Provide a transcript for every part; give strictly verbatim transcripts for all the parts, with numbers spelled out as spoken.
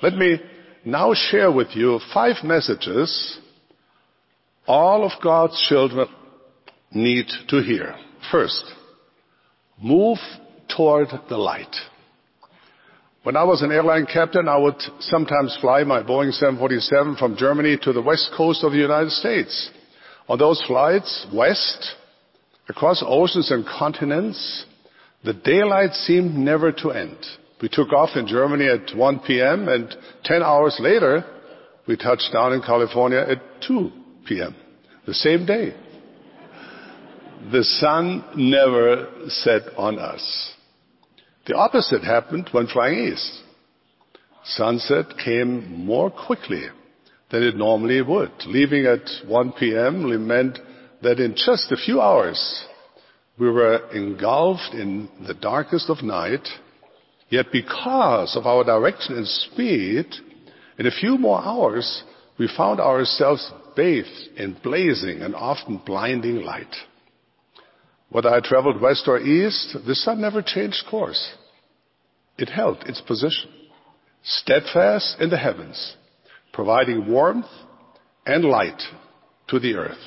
Let me now share with you five messages all of God's children need to hear. First, move toward the light. When I was an airline captain, I would sometimes fly my Boeing seven forty-seven from Germany to the west coast of the United States. On those flights, west, across oceans and continents, the daylight seemed never to end. We took off in Germany at one p.m. and ten hours later, we touched down in California at two p.m. the same day. The sun never set on us. The opposite happened when flying east. Sunset came more quickly than it normally would. Leaving at one p.m. meant that in just a few hours, we were engulfed in the darkest of night. Yet because of our direction and speed, in a few more hours, we found ourselves bathed in blazing and often blinding light. Whether I traveled west or east, the sun never changed course. It held its position, steadfast in the heavens, providing warmth and light to the earth.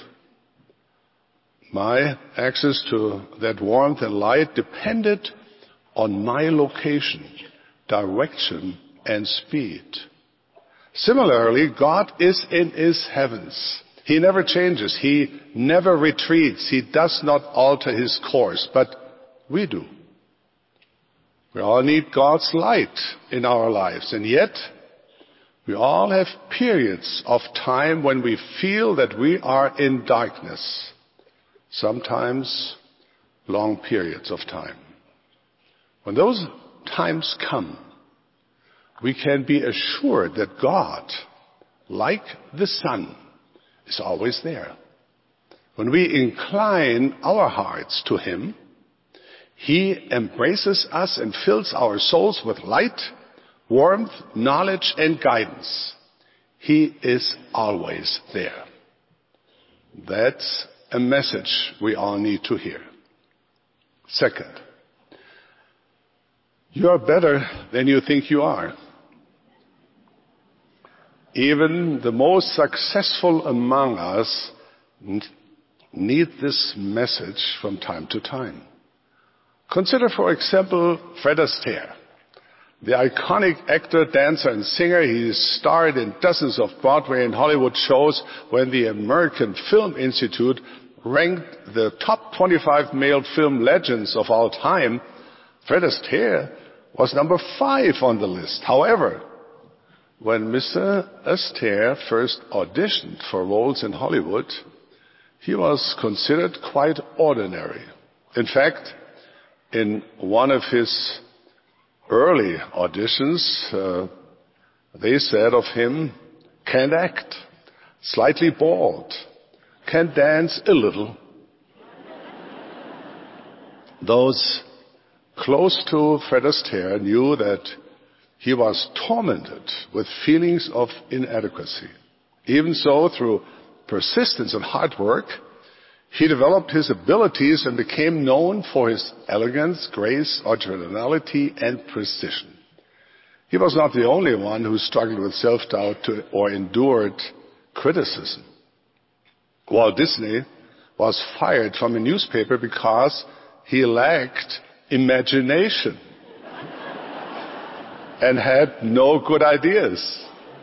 My access to that warmth and light depended on my location, direction, and speed. Similarly, God is in his heavens. He never changes. He never retreats. He does not alter his course, but we do. We all need God's light in our lives, and yet we all have periods of time when we feel that we are in darkness, sometimes long periods of time. When those times come, we can be assured that God, like the sun, is always there. When we incline our hearts to him, he embraces us and fills our souls with light, warmth, knowledge, and guidance. He is always there. That's a message we all need to hear. Second, you are better than you think you are. Even the most successful among us need this message from time to time. Consider, for example, Fred Astaire, the iconic actor, dancer, and singer. He starred in dozens of Broadway and Hollywood shows when the American Film Institute ranked the top twenty-five male film legends of all time. Fred Astaire was number five on the list. However, when Mister Astaire first auditioned for roles in Hollywood, he was considered quite ordinary. In fact, in one of his early auditions, uh, they said of him, can't act, slightly bald, can dance a little. Those close to Fred Astaire knew that he was tormented with feelings of inadequacy. Even so, through persistence and hard work, he developed his abilities and became known for his elegance, grace, originality, and precision. He was not the only one who struggled with self-doubt or endured criticism. Walt Disney was fired from a newspaper because he lacked imagination and had no good ideas.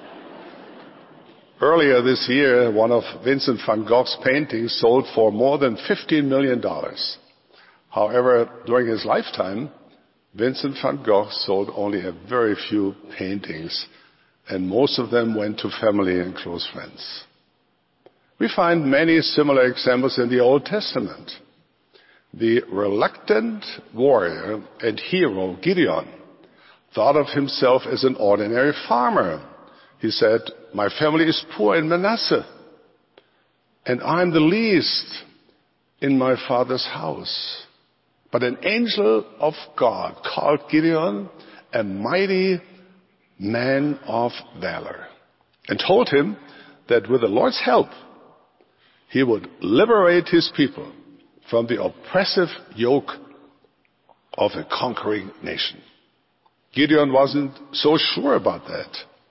Earlier this year, one of Vincent van Gogh's paintings sold for more than fifteen million dollars. However, during his lifetime, Vincent van Gogh sold only a very few paintings, and most of them went to family and close friends. We find many similar examples in the Old Testament. The reluctant warrior and hero Gideon thought of himself as an ordinary farmer. He said, my family is poor in Manasseh, and I'm the least in my father's house. But an angel of God called Gideon a mighty man of valor and told him that with the Lord's help, he would liberate his people from the oppressive yoke of a conquering nation. Gideon wasn't so sure about that.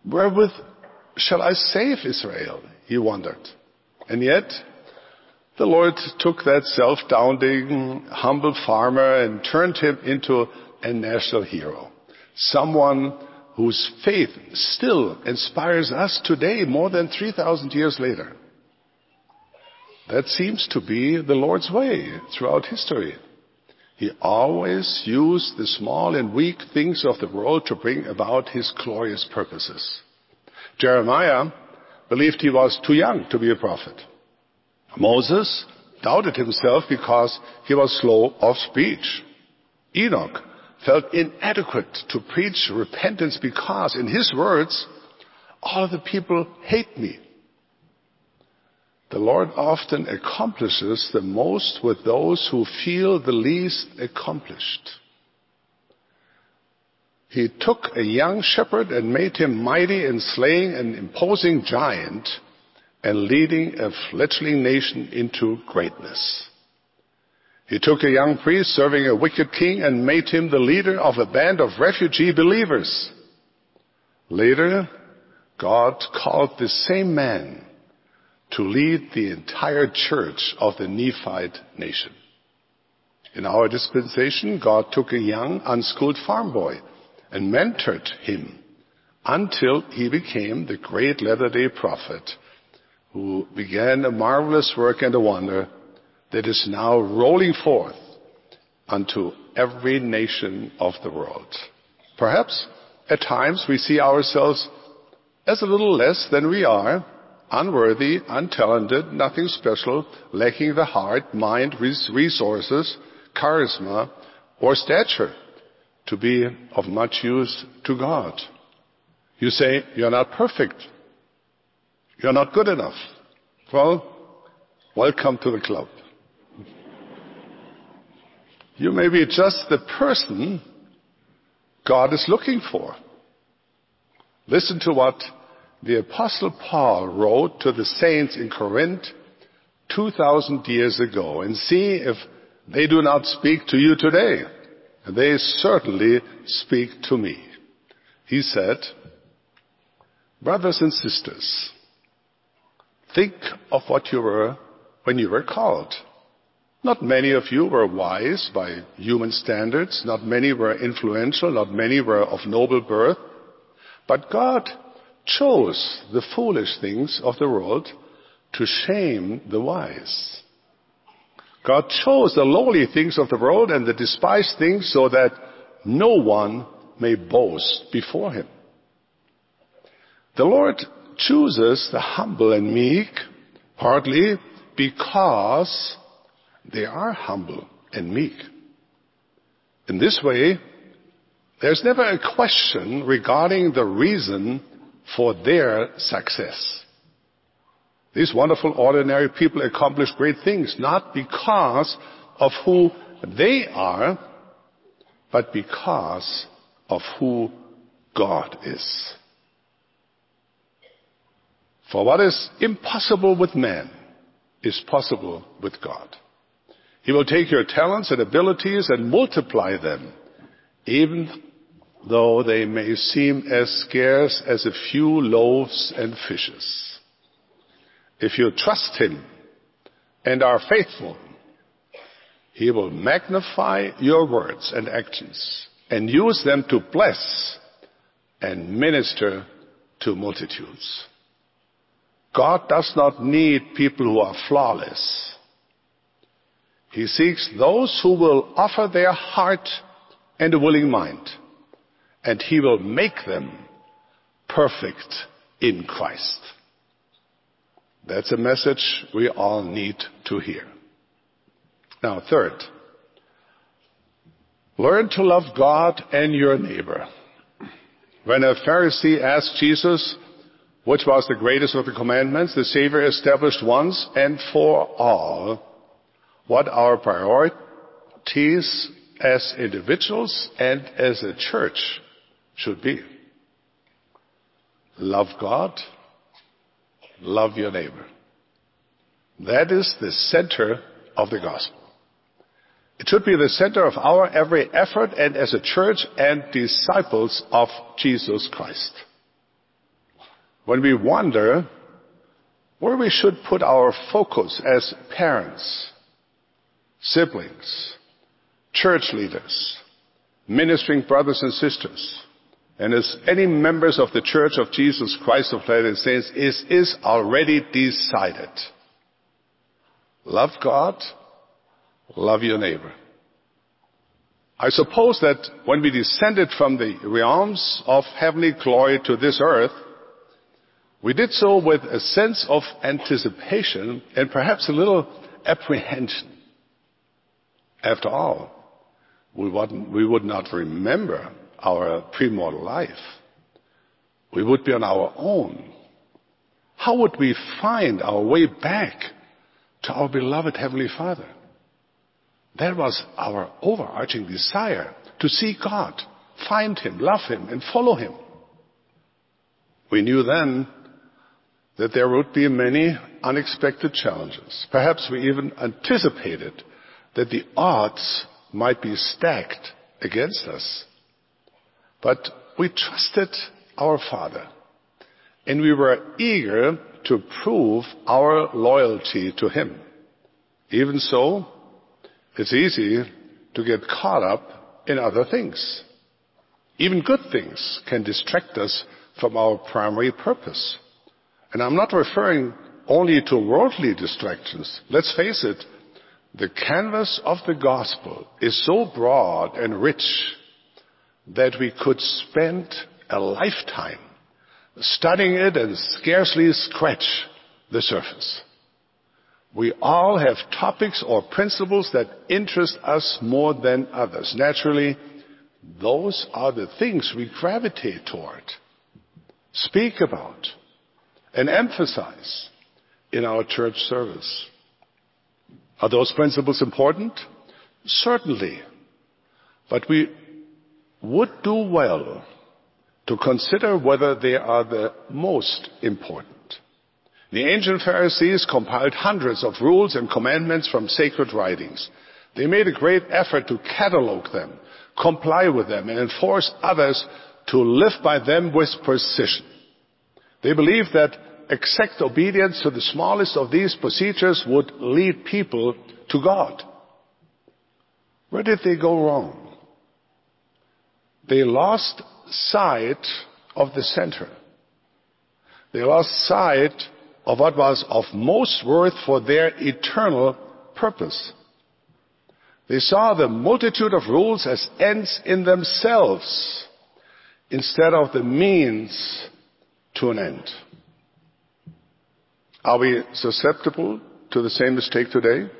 Wherewith shall I save Israel? He wondered. And yet, the Lord took that self-doubting, humble farmer and turned him into a national hero. Someone whose faith still inspires us today, more than three thousand years later. That seems to be the Lord's way throughout history. He always used the small and weak things of the world to bring about his glorious purposes. Jeremiah believed he was too young to be a prophet. Moses doubted himself because he was slow of speech. Enoch felt inadequate to preach repentance because, in his words, all the people hate me. The Lord often accomplishes the most with those who feel the least accomplished. He took a young shepherd and made him mighty in slaying an imposing giant and leading a fledgling nation into greatness. He took a young priest serving a wicked king and made him the leader of a band of refugee believers. Later, God called the same man to lead the entire church of the Nephite nation. In our dispensation, God took a young, unschooled farm boy and mentored him until he became the great latter-day prophet who began a marvelous work and a wonder that is now rolling forth unto every nation of the world. Perhaps at times we see ourselves as a little less than we are, unworthy, untalented, nothing special, lacking the heart, mind, resources, charisma, or stature to be of much use to God. You say, you're not perfect. You're not good enough. Well, welcome to the club. You may be just the person God is looking for. Listen to what the Apostle Paul wrote to the saints in Corinth two thousand years ago, and see if they do not speak to you today. They certainly speak to me. He said, brothers and sisters, think of what you were when you were called. Not many of you were wise by human standards. Not many were influential. Not many were of noble birth. But God chose the foolish things of the world to shame the wise. God chose the lowly things of the world and the despised things so that no one may boast before him. The Lord chooses the humble and meek partly because they are humble and meek. In this way, there's never a question regarding the reason for their success. These wonderful, ordinary people accomplish great things, not because of who they are, but because of who God is. For what is impossible with man is possible with God. He will take your talents and abilities and multiply them, even though they may seem as scarce as a few loaves and fishes. If you trust him and are faithful, he will magnify your words and actions and use them to bless and minister to multitudes. God does not need people who are flawless. He seeks those who will offer their heart and a willing mind, and he will make them perfect in Christ. That's a message we all need to hear. Now, third, learn to love God and your neighbor. When a Pharisee asked Jesus which was the greatest of the commandments, the Savior established once and for all what our priorities as individuals and as a church should be. Love God, love your neighbor. That is the center of the gospel. It should be the center of our every effort and as a church and disciples of Jesus Christ. when we wonder where we should put our focus as parents, siblings, church leaders, ministering brothers and sisters, and as any members of the Church of Jesus Christ of Latter-day Saints, is, is already decided. Love God, love your neighbor. I suppose that when we descended from the realms of heavenly glory to this earth, we did so with a sense of anticipation and perhaps a little apprehension. After all, we, wouldn't, we would not remember our premortal life. We would be on our own. How would we find our way back to our beloved Heavenly Father? That was our overarching desire, to see God, find Him, love Him, and follow Him. We knew then that there would be many unexpected challenges. Perhaps we even anticipated that the odds might be stacked against us. But we trusted our Father, and we were eager to prove our loyalty to Him. Even so, it's easy to get caught up in other things. Even good things can distract us from our primary purpose. And I'm not referring only to worldly distractions. Let's face it, the canvas of the gospel is so broad and rich that we could spend a lifetime studying it and scarcely scratch the surface. We all have topics or principles that interest us more than others. Naturally, those are the things we gravitate toward, speak about, and emphasize in our church service. Are those principles important? Certainly. But we would do well to consider whether they are the most important. The ancient Pharisees compiled hundreds of rules and commandments from sacred writings. They made a great effort to catalog them, comply with them, and enforce others to live by them with precision. They believed that exact obedience to the smallest of these procedures would lead people to God. Where did they go wrong? They lost sight of the center. They lost sight of what was of most worth for their eternal purpose. They saw the multitude of rules as ends in themselves instead of the means to an end. Are we susceptible to the same mistake today?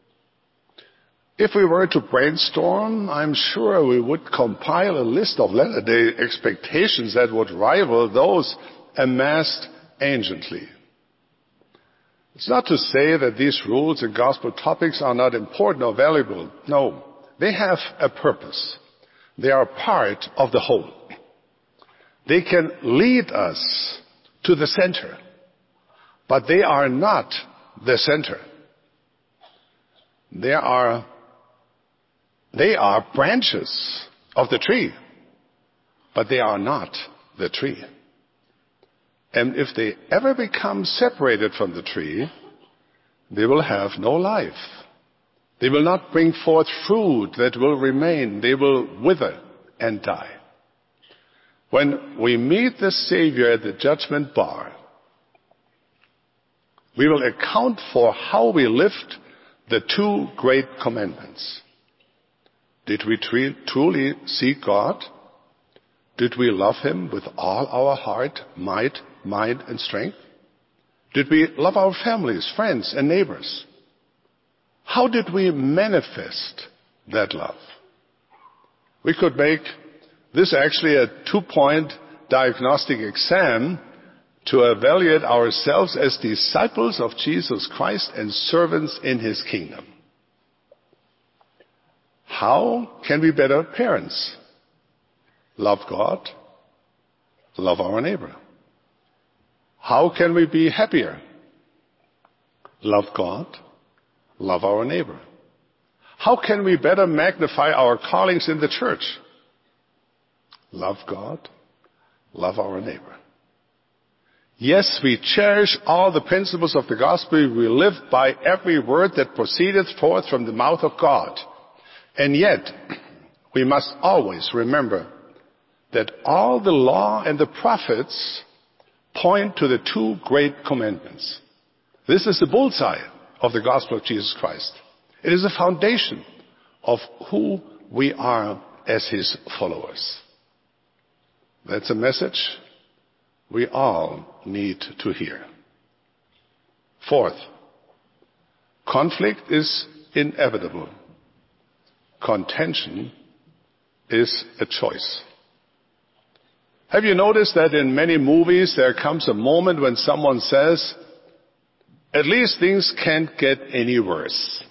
If we were to brainstorm, I'm sure we would compile a list of latter-day expectations that would rival those amassed anciently. It's not to say that these rules and gospel topics are not important or valuable. No, they have a purpose. They are part of the whole. They can lead us to the center, but they are not the center. They are, they are branches of the tree, but they are not the tree. And if they ever become separated from the tree, they will have no life. They will not bring forth fruit that will remain. They will wither and die. When we meet the Savior at the judgment bar, we will account for how we lived the two great commandments. Did we truly seek God? Did we love Him with all our heart, might, mind, and strength? Did we love our families, friends, and neighbors? How did we manifest that love? We could make this actually a two-point diagnostic exam to evaluate ourselves as disciples of Jesus Christ and servants in His kingdom. How can we better parents? Love God, love our neighbor. How can we be happier? Love God, love our neighbor. How can we better magnify our callings in the church? Love God, love our neighbor. Yes, we cherish all the principles of the gospel. We live by every word that proceedeth forth from the mouth of God. And yet, we must always remember that all the law and the prophets point to the two great commandments. This is the bullseye of the gospel of Jesus Christ. It is the foundation of who we are as his followers. That's a message we all need to hear. Fourth, conflict is inevitable. Contention is a choice. Have you noticed that in many movies there comes a moment when someone says, "At least things can't get any worse"?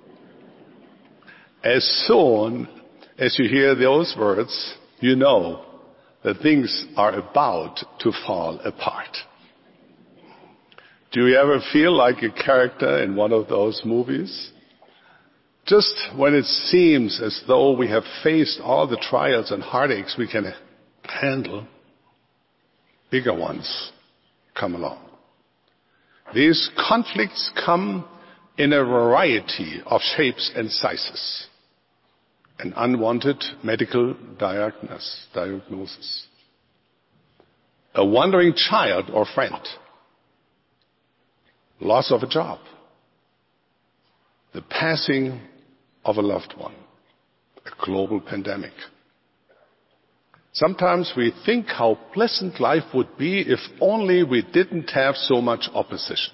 As soon as you hear those words, you know that things are about to fall apart. Do you ever feel like a character in one of those movies? Just when it seems as though we have faced all the trials and heartaches we can handle, bigger ones come along. These conflicts come in a variety of shapes and sizes. An unwanted medical diagnosis, diagnosis. A wandering child or friend. Loss of a job. The passing of a loved one. A global pandemic. Sometimes we think how pleasant life would be if only we didn't have so much opposition.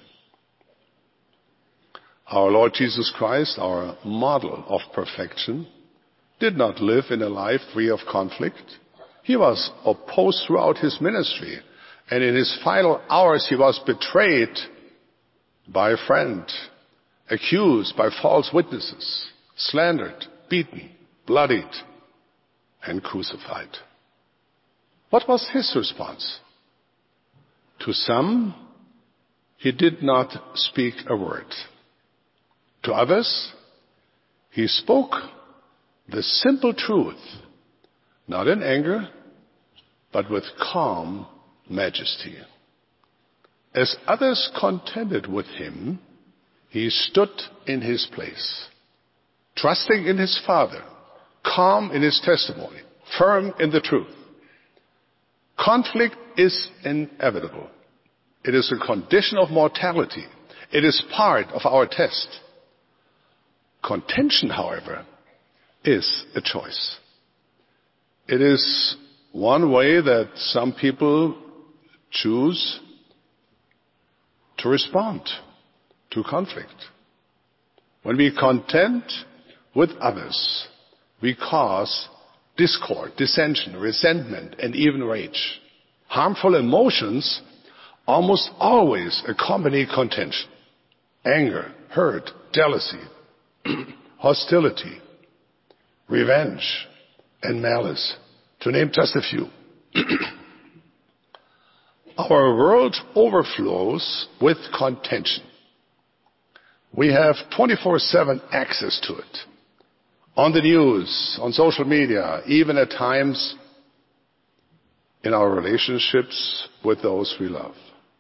Our Lord Jesus Christ, our model of perfection, did not live in a life free of conflict. He was opposed throughout his ministry, and in his final hours he was betrayed by a friend, accused by false witnesses, slandered, beaten, bloodied, and crucified. What was his response? To some, he did not speak a word. To others, he spoke the simple truth, not in anger, but with calm majesty. As others contended with him, he stood in his place, trusting in his Father, calm in his testimony, firm in the truth. Conflict is inevitable. It is a condition of mortality. It is part of our test. Contention, however, is a choice. It is one way that some people choose to respond to conflict. When we contend with others, we cause discord, dissension, resentment, and even rage. Harmful emotions almost always accompany contention. Anger, hurt, jealousy, hostility, revenge, and malice, to name just a few. Our world overflows with contention. We have twenty-four seven access to it. On the news, on social media, even at times in our relationships with those we love.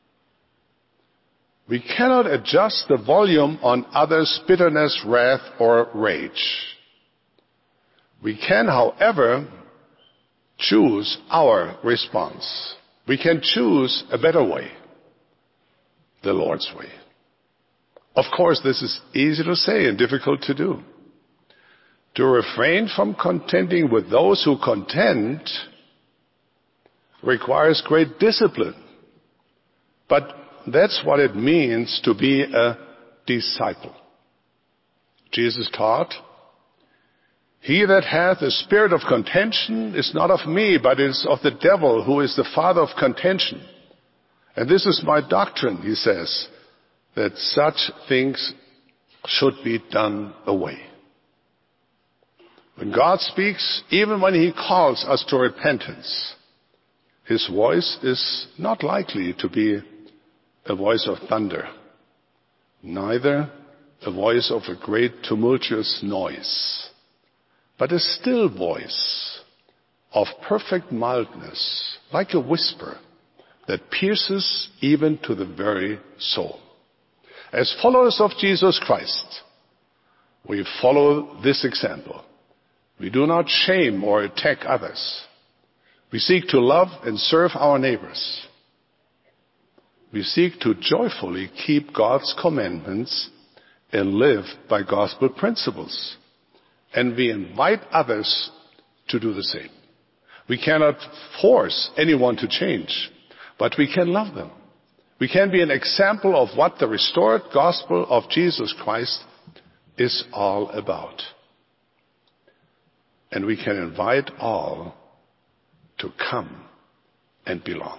We cannot adjust the volume on others' bitterness, wrath, or rage. We can, however, choose our response. We can choose a better way, the Lord's way. Of course, this is easy to say and difficult to do. To refrain from contending with those who contend requires great discipline. But that's what it means to be a disciple. Jesus taught, "He that hath a spirit of contention is not of me, but is of the devil, who is the father of contention. And this is my doctrine," he says, "that such things should be done away." When God speaks, even when he calls us to repentance, his voice is not likely to be a voice of thunder, neither a voice of a great tumultuous noise, but a still voice of perfect mildness, like a whisper that pierces even to the very soul. As followers of Jesus Christ, we follow this example. We do not shame or attack others. We seek to love and serve our neighbors. We seek to joyfully keep God's commandments and live by gospel principles. And we invite others to do the same. We cannot force anyone to change, but we can love them. We can be an example of what the restored gospel of Jesus Christ is all about. And we can invite all to come and belong.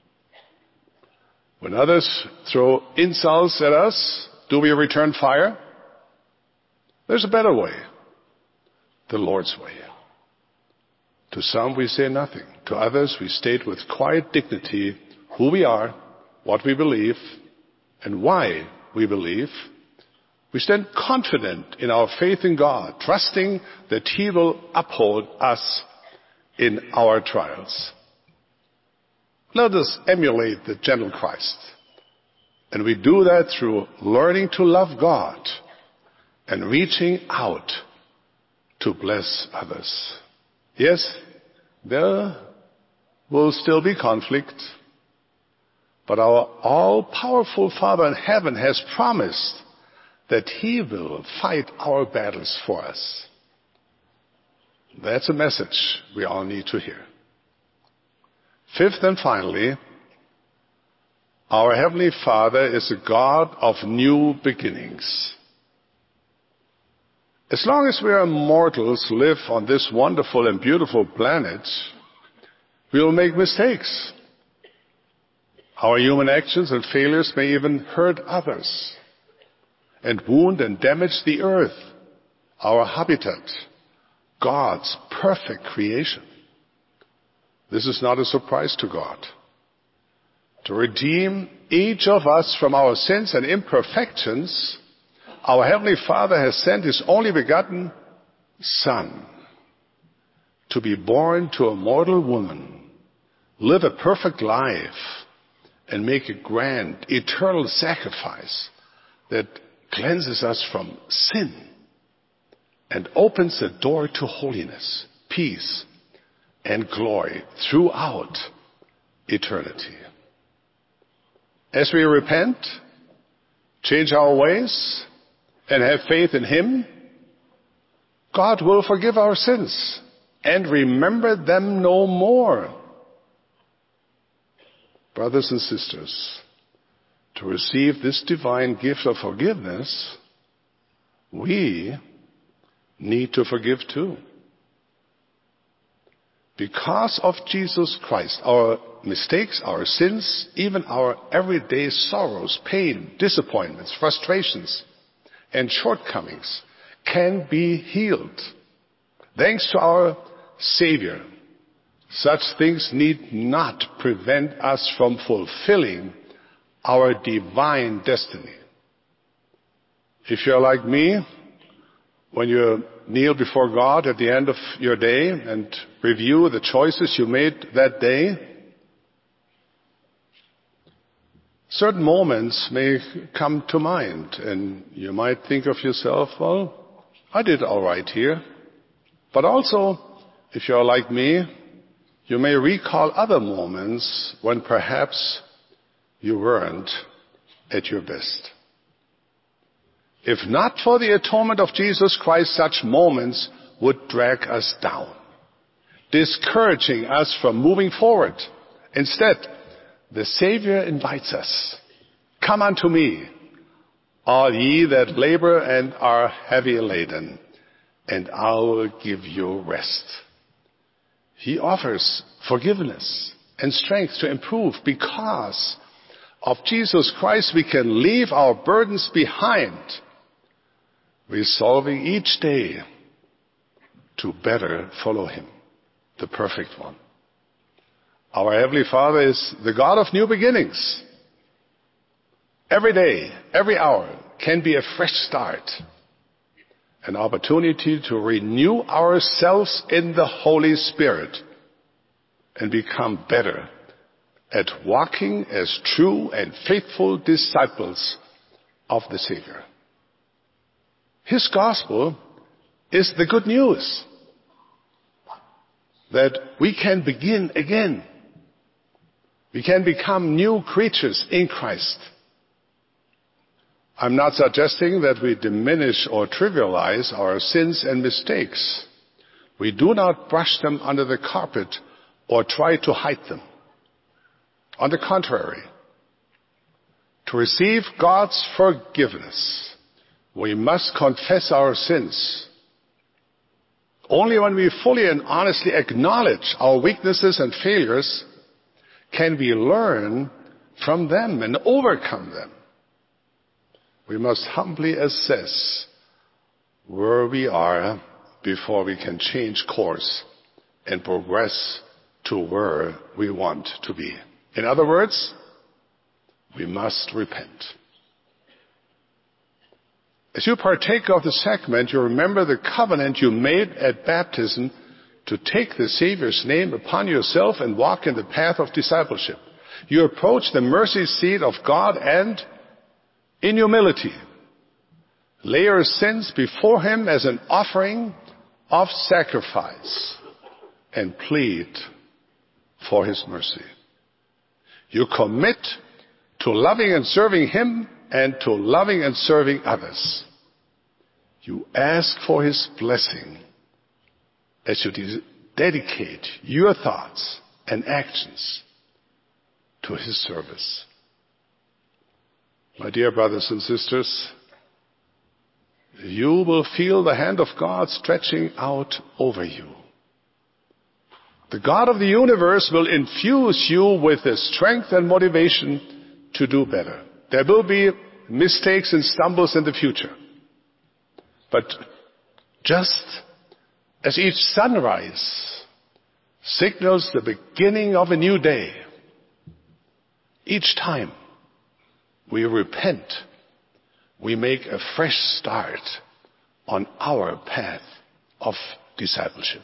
When others throw insults at us, do we return fire? There's a better way, the Lord's way. To some we say nothing. To others we state with quiet dignity who we are, what we believe, and why we believe. We stand confident in our faith in God, trusting that He will uphold us in our trials. Let us emulate the gentle Christ. And we do that through learning to love God and reaching out to bless others. Yes, there will still be conflict, but our all-powerful Father in heaven has promised that He will fight our battles for us. That's a message we all need to hear. Fifth and finally, our Heavenly Father is a God of new beginnings. As long as we are mortals who live on this wonderful and beautiful planet, we will make mistakes. Our human actions and failures may even hurt others and wound and damage the earth, our habitat, God's perfect creation. This is not a surprise to God. To redeem each of us from our sins and imperfections, our Heavenly Father has sent His only begotten Son to be born to a mortal woman, live a perfect life, and make a grand, eternal sacrifice that cleanses us from sin and opens the door to holiness, peace, and glory throughout eternity. As we repent, change our ways, and have faith in Him, God will forgive our sins and remember them no more. Brothers and sisters, to receive this divine gift of forgiveness, we need to forgive too. Because of Jesus Christ, our mistakes, our sins, even our everyday sorrows, pain, disappointments, frustrations, and shortcomings can be healed. Thanks to our Savior, such things need not prevent us from fulfilling our divine destiny. If you're like me, when you kneel before God at the end of your day and review the choices you made that day, certain moments may come to mind, and you might think of yourself, well, I did all right here. But also, if you're like me, you may recall other moments when perhaps you weren't at your best. If not for the atonement of Jesus Christ, such moments would drag us down, discouraging us from moving forward. Instead, the Savior invites us, "Come unto me, all ye that labor and are heavy laden, and I will give you rest." He offers forgiveness and strength to improve. Because of Jesus Christ, we can leave our burdens behind, resolving each day to better follow Him, the perfect one. Our Heavenly Father is the God of new beginnings. Every day, every hour can be a fresh start, an opportunity to renew ourselves in the Holy Spirit and become better at walking as true and faithful disciples of the Savior. His gospel is the good news that we can begin again. We can become new creatures in Christ. I'm not suggesting that we diminish or trivialize our sins and mistakes. We do not brush them under the carpet or try to hide them. On the contrary, to receive God's forgiveness, we must confess our sins. Only when we fully and honestly acknowledge our weaknesses and failures can we learn from them and overcome them. We must humbly assess where we are before we can change course and progress to where we want to be. In other words, we must repent. As you partake of the sacrament, you remember the covenant you made at baptism to take the Savior's name upon yourself and walk in the path of discipleship. You approach the mercy seat of God and, in humility, lay your sins before Him as an offering of sacrifice and plead for His mercy. You commit to loving and serving Him and to loving and serving others. You ask for His blessing as you de- dedicate your thoughts and actions to His service. My dear brothers and sisters, you will feel the hand of God stretching out over you. The God of the universe will infuse you with the strength and motivation to do better. There will be mistakes and stumbles in the future. But just as each sunrise signals the beginning of a new day, each time we repent, we make a fresh start on our path of discipleship.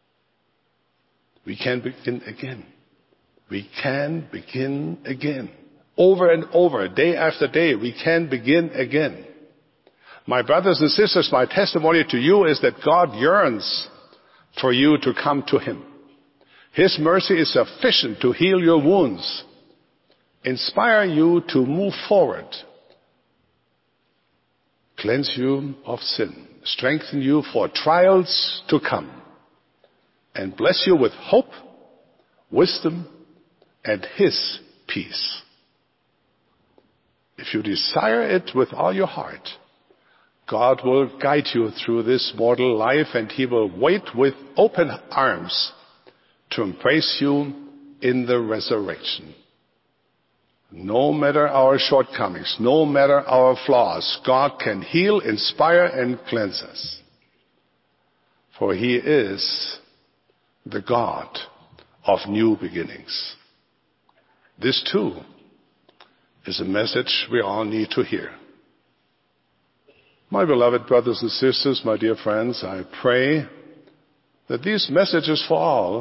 We can begin again. We can begin again. Over and over, day after day, we can begin again. My brothers and sisters, my testimony to you is that God yearns for you to come to Him. His mercy is sufficient to heal your wounds, inspire you to move forward, cleanse you of sin, strengthen you for trials to come, and bless you with hope, wisdom, and His peace. If you desire it with all your heart, God will guide you through this mortal life, and He will wait with open arms to embrace you in the resurrection. No matter our shortcomings, no matter our flaws, God can heal, inspire, and cleanse us. For He is the God of new beginnings. This too is a message we all need to hear. My beloved brothers and sisters, my dear friends, I pray that these messages for all,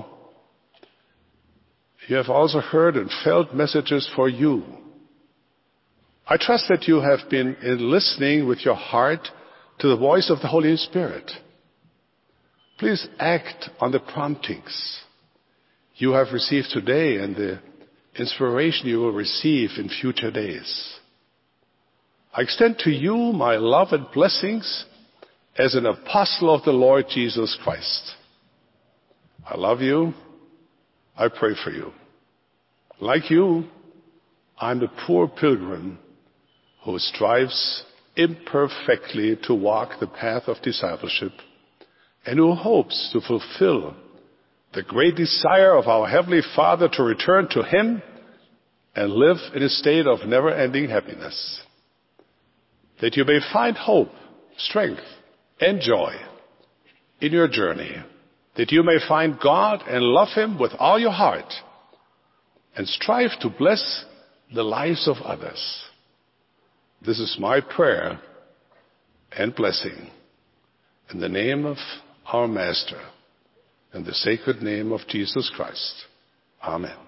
you have also heard and felt messages for you. I trust that you have been listening with your heart to the voice of the Holy Spirit. Please act on the promptings you have received today and the inspiration you will receive in future days. I extend to you my love and blessings as an apostle of the Lord Jesus Christ. I love you. I pray for you. Like you, I'm a poor pilgrim who strives imperfectly to walk the path of discipleship and who hopes to fulfill the great desire of our Heavenly Father to return to Him and live in a state of never-ending happiness. That you may find hope, strength, and joy in your journey. That you may find God and love Him with all your heart and strive to bless the lives of others. This is my prayer and blessing in the name of our Master and the sacred name of Jesus Christ. Amen.